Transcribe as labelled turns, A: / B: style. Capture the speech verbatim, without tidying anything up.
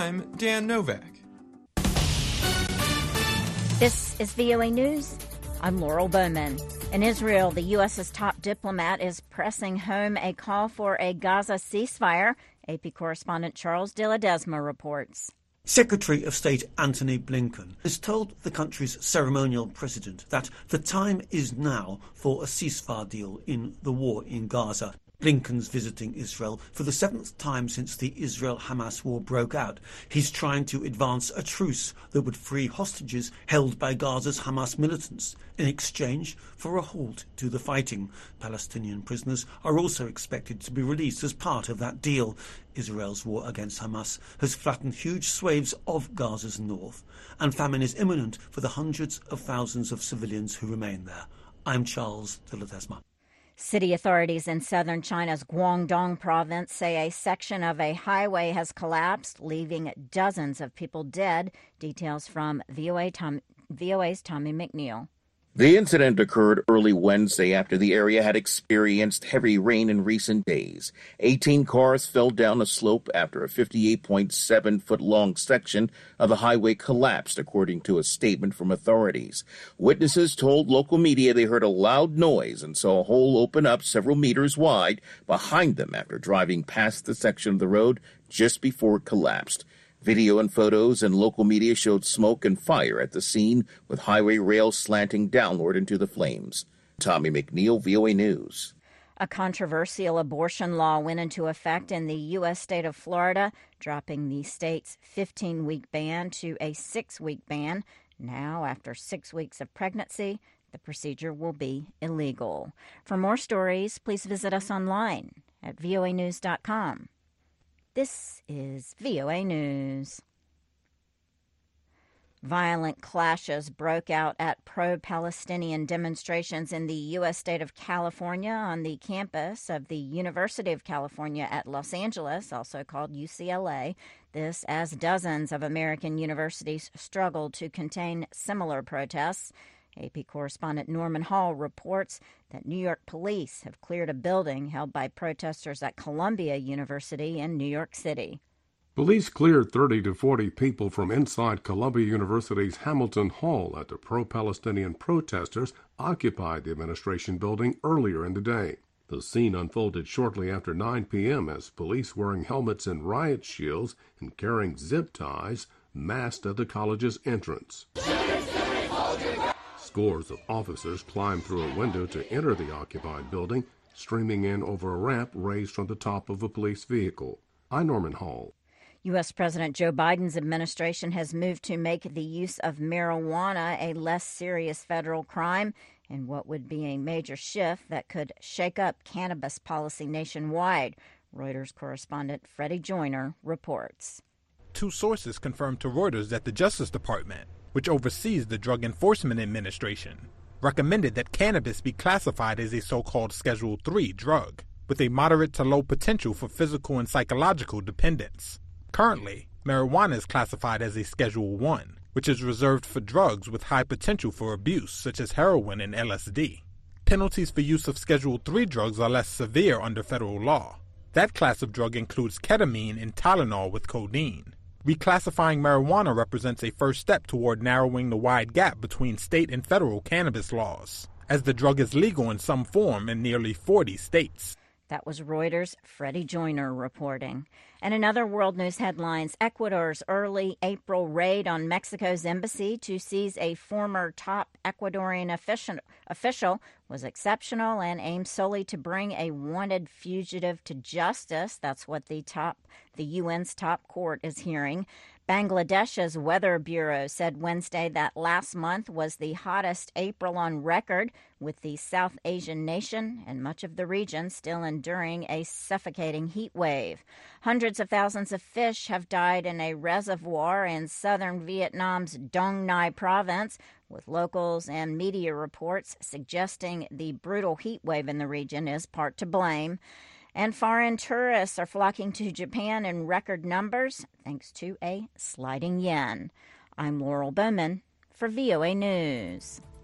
A: I'm Dan Novak.
B: This is V O A News. I'm Laurel Bowman. In Israel, the U S's top diplomat is pressing home a call for a Gaza ceasefire. A P correspondent Charles de Ledesma reports.
C: Secretary of State Antony Blinken has told the country's ceremonial president that the time is now for a ceasefire deal in the war in Gaza. Blinken's visiting Israel for the seventh time since the Israel-Hamas war broke out. He's trying to advance a truce that would free hostages held by Gaza's Hamas militants in exchange for a halt to the fighting. Palestinian prisoners are also expected to be released as part of that deal. Israel's war against Hamas has flattened huge swathes of Gaza's north, and famine is imminent for the hundreds of thousands of civilians who remain there. I'm Charles de Ledesma.
B: City authorities in southern China's Guangdong province say a section of a highway has collapsed, leaving dozens of people dead. Details from V O A Tom, V O A's Tommy McNeil.
D: The incident occurred early Wednesday after the area had experienced heavy rain in recent days. eighteen cars fell down a slope after a fifty-eight point seven foot long section of the highway collapsed, according to a statement from authorities. Witnesses told local media they heard a loud noise and saw a hole open up several meters wide behind them after driving past the section of the road just before it collapsed. Video and photos and local media showed smoke and fire at the scene, with highway rails slanting downward into the flames. Tommy McNeil, V O A News.
B: A controversial abortion law went into effect in the U S state of Florida, dropping the state's fifteen-week ban to a six-week ban. Now, after six weeks of pregnancy, the procedure will be illegal. For more stories, please visit us online at V O A news dot com. This is V O A News. Violent clashes broke out at pro-Palestinian demonstrations in the U S state of California on the campus of the University of California at Los Angeles, also called U C L A. This as dozens of American universities struggled to contain similar protests. A P correspondent Norman Hall reports that New York police have cleared a building held by protesters at Columbia University in New York City.
E: Police cleared thirty to forty people from inside Columbia University's Hamilton Hall after pro-Palestinian protesters occupied the administration building earlier in the day. The scene unfolded shortly after nine p.m. as police wearing helmets and riot shields and carrying zip ties massed at the college's entrance. Scores of officers climbed through a window to enter the occupied building, streaming in over a ramp raised from the top of a police vehicle. I'm Norman Hall.
B: U S. President Joe Biden's administration has moved to make the use of marijuana a less serious federal crime in what would be a major shift that could shake up cannabis policy nationwide. Reuters correspondent Freddie Joyner reports.
F: Two sources confirmed to Reuters that the Justice Department, which oversees the Drug Enforcement Administration, recommended that cannabis be classified as a so-called Schedule three drug, with a moderate to low potential for physical and psychological dependence. Currently, marijuana is classified as a Schedule one, which is reserved for drugs with high potential for abuse, such as heroin and L S D. Penalties for use of Schedule three drugs are less severe under federal law. That class of drug includes ketamine and Tylenol with codeine. Reclassifying marijuana represents a first step toward narrowing the wide gap between state and federal cannabis laws, as the drug is legal in some form in nearly forty states.
B: That was Reuters' Freddie Joyner reporting. And in other world news headlines, Ecuador's early April raid on Mexico's embassy to seize a former top Ecuadorian official, official was exceptional and aimed solely to bring a wanted fugitive to justice. That's what the top, the U N's top court is hearing. Bangladesh's Weather Bureau said Wednesday that last month was the hottest April on record, with the South Asian nation and much of the region still enduring a suffocating heat wave. Hundreds of thousands of fish have died in a reservoir in southern Vietnam's Dong Nai province, with locals and media reports suggesting the brutal heat wave in the region is part to blame. And foreign tourists are flocking to Japan in record numbers thanks to a sliding yen. I'm Laurel Bowman for V O A News.